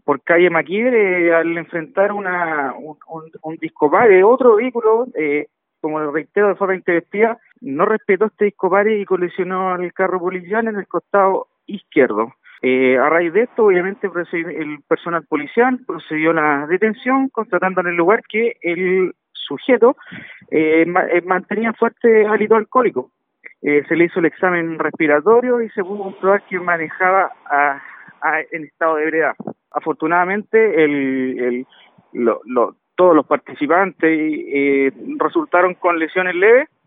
por calle Maquibre al enfrentar un discopare, otro vehículo, como lo reitero, de forma intempestiva, no respetó este discopare y colisionó al carro policial en el costado izquierdo. A raíz de esto, obviamente, el personal policial procedió a la detención, constatando en el lugar que el sujeto mantenía fuerte hálito alcohólico. Se le hizo el examen respiratorio y se pudo comprobar que manejaba en estado de ebriedad. Afortunadamente, todos los participantes resultaron con lesiones leves